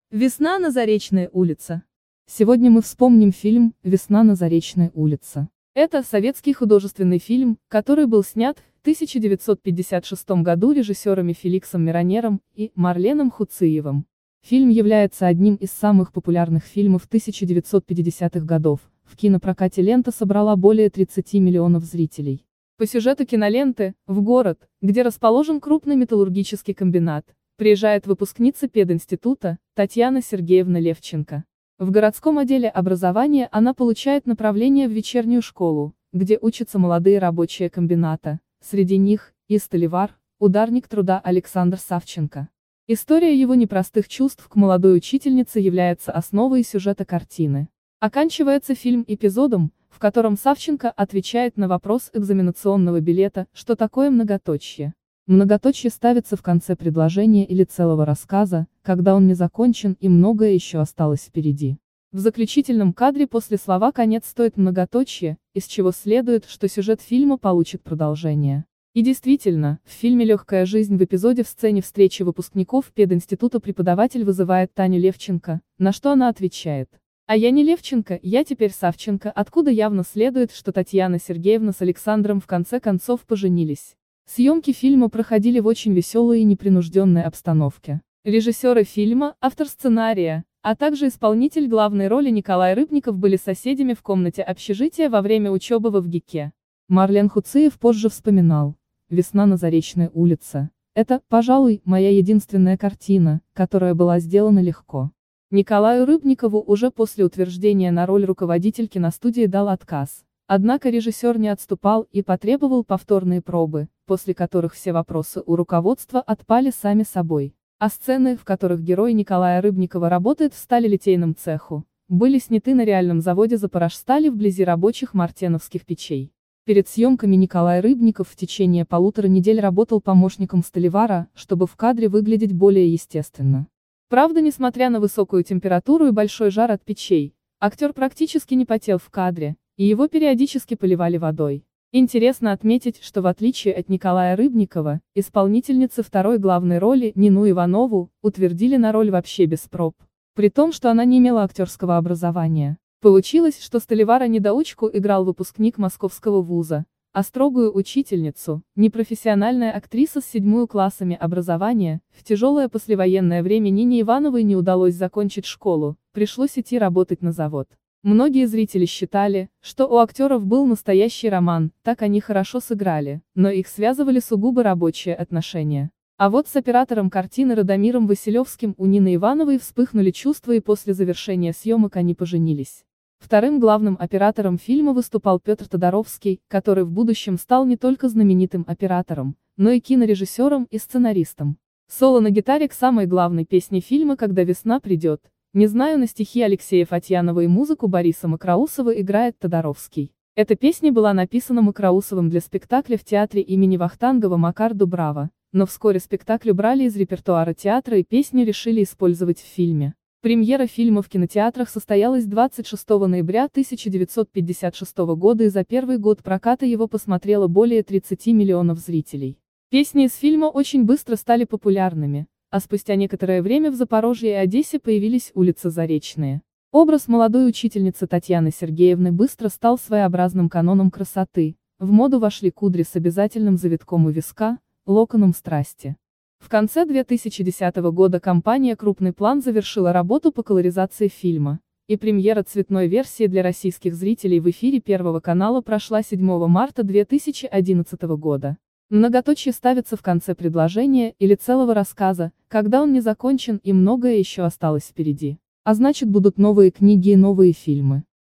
Весна на Заречной улице. Сегодня мы вспомним фильм «Весна на Заречной улице». Это советский художественный фильм, который был снят в 1956 году режиссерами Феликсом Миронером и Марленом Хуциевым. Фильм является одним из самых популярных фильмов 1950-х годов. В кинопрокате лента собрала более 30 миллионов зрителей. По сюжету киноленты, в город, где расположен крупный металлургический комбинат, приезжает выпускница пединститута, Татьяна Сергеевна Левченко. В городском отделе образования она получает направление в вечернюю школу, где учатся молодые рабочие комбината, среди них и столевар, ударник труда Александр Савченко. История его непростых чувств к молодой учительнице является основой сюжета картины. Оканчивается фильм эпизодом, в котором Савченко отвечает на вопрос экзаменационного билета, что такое многоточие. Многоточие ставится в конце предложения или целого рассказа, когда он не закончен и многое еще осталось впереди. В заключительном кадре после слова «конец» стоит многоточие, из чего следует, что сюжет фильма получит продолжение. И действительно, в фильме «Легкая жизнь» в эпизоде в сцене встречи выпускников пединститута преподаватель вызывает Таню Левченко, на что она отвечает: «А я не Левченко, я теперь Савченко», откуда явно следует, что Татьяна Сергеевна с Александром в конце концов поженились. Съемки фильма проходили в очень веселой и непринужденной обстановке. Режиссеры фильма, автор сценария, а также исполнитель главной роли Николай Рыбников были соседями в комнате общежития во время учебы в ВГИКе. Марлен Хуциев позже вспоминал: «Весна на Заречной улице — это, пожалуй, моя единственная картина, которая была сделана легко». Николаю Рыбникову уже после утверждения на роль руководитель киностудии дал отказ. Однако режиссер не отступал и потребовал повторные пробы, после которых все вопросы у руководства отпали сами собой. А сцены, в которых герой Николая Рыбникова работает в сталелитейном цеху, были сняты на реальном заводе Запорожстали вблизи рабочих мартеновских печей. Перед съемками Николай Рыбников в течение 1,5 недели работал помощником столевара, чтобы в кадре выглядеть более естественно. Правда, несмотря на высокую температуру и большой жар от печей, актер практически не потел в кадре, и его периодически поливали водой. Интересно отметить, что в отличие от Николая Рыбникова, исполнительницы второй главной роли, Нину Иванову, утвердили на роль вообще без проб. При том, что она не имела актерского образования. Получилось, что столевара-недоучку играл выпускник московского вуза, а строгую учительницу, непрофессиональная актриса с 7 классами образования. В тяжелое послевоенное время Нине Ивановой не удалось закончить школу, пришлось идти работать на завод. Многие зрители считали, что у актеров был настоящий роман, так они хорошо сыграли, но их связывали сугубо рабочие отношения. А вот с оператором картины Радомиром Василевским у Нины Ивановой вспыхнули чувства, и после завершения съемок они поженились. Вторым главным оператором фильма выступал Петр Тодоровский, который в будущем стал не только знаменитым оператором, но и кинорежиссером и сценаристом. Соло на гитаре к самой главной песне фильма «Когда весна придет», «Не знаю» на стихи Алексея Фатьянова и музыку Бориса Мокроусова играет Тодоровский. Эта песня была написана Мокроусовым для спектакля в театре имени Вахтангова «Макар Дубрава», но вскоре спектакль убрали из репертуара театра и песню решили использовать в фильме. Премьера фильма в кинотеатрах состоялась 26 ноября 1956 года, и за первый год проката его посмотрело более 30 миллионов зрителей. Песни из фильма очень быстро стали популярными, а спустя некоторое время в Запорожье и Одессе появились улицы Заречные. Образ молодой учительницы Татьяны Сергеевны быстро стал своеобразным каноном красоты. В моду вошли кудри с обязательным завитком у виска, локоном страсти. В конце 2010 года компания «Крупный план» завершила работу по колоризации фильма, и премьера цветной версии для российских зрителей в эфире Первого канала прошла 7 марта 2011 года. Многоточие ставится в конце предложения или целого рассказа, когда он не закончен и многое еще осталось впереди. А значит, будут новые книги и новые фильмы.